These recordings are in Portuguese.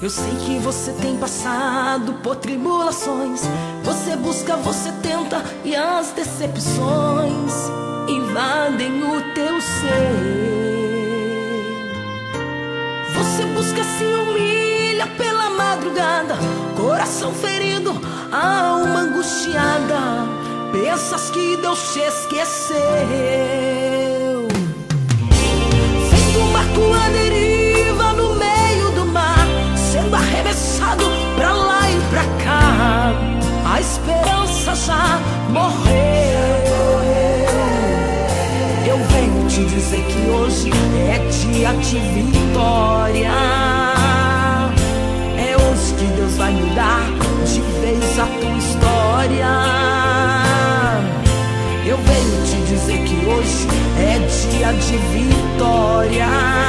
Eu sei que você tem passado por tribulações. Você busca, você tenta e as decepções invadem o teu ser. Você busca, se humilha pela madrugada, coração ferido, alma angustiada. Pensas que Deus te esqueceu. Feito um barco à deriva no meio do mar, sendo arremessado pra lá e pra cá. A esperança já morreu. Eu venho te dizer que hoje é dia de vitória. É hoje que Deus vai mudar de vez a tua história. Eu venho te dizer que hoje é dia de vitória.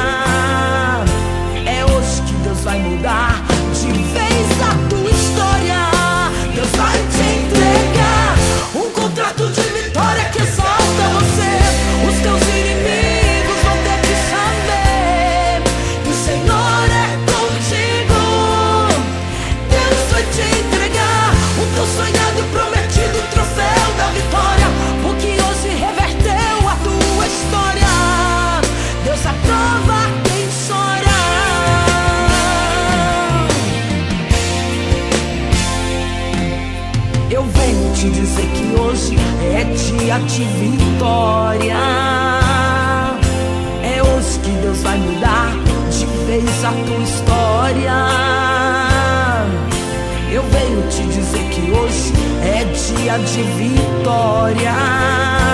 É hoje que Deus vai mudar de vez a tua história. Deus vai te entregar um contrato de vitória que exalta você. Os teus inimigos vão ter que saber que o Senhor é contigo. Deus vai te entregar o teu sonhado e prometido troféu da vitória, porque hoje reverteu a tua história. Deus aprova quem chora. Eu venho te dizer que hoje é dia de vitória. É hoje que Deus vai mudar de vez a tua história. Eu venho te dizer que hoje é dia de vitória.